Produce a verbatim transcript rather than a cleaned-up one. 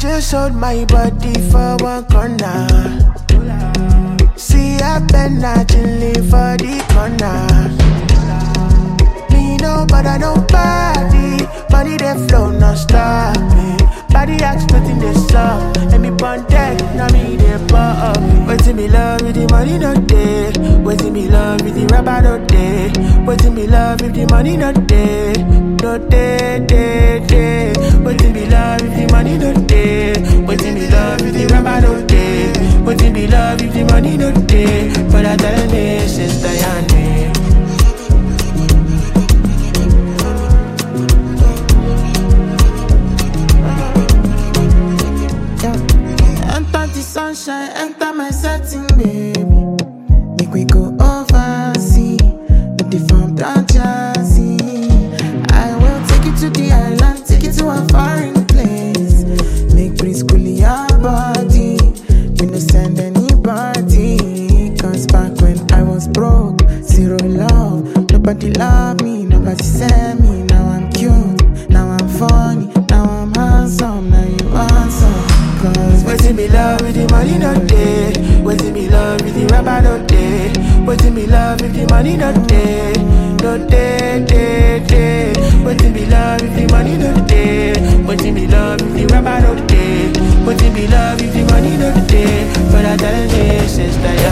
just hold my body for one corner. See I been chilling for the corner. Me no bother nobody, body they flow no stop me. Body act nothing they saw, and me pon deck, now me they pop. Waiting me love with the money no day, waiting me love with the rubber no day, waiting me love with the money no day, no day day day. Waiting me love with the money no day, waiting me love with the rubber no day, waiting me love with the money no day. But I tell me sister Yanni. Sunshine, enter my setting, baby. Make we go overseas, let the farm down Jersey. I will take you to the island, take you to a foreign place. Make breeze cool your body, we no send anybody. Cause back when I was broke, zero love, nobody loved me, nobody sent me. Now I'm cute, now I'm funny, now I'm handsome, now you want some. Cause waiting me love with the money no day, waiting me love with the rubber no day, waiting me love with the money no day, no day day day. Waiting me love with the money no day, waiting me love with the rubber no day, waiting me love with the money no day. But I tell me sister.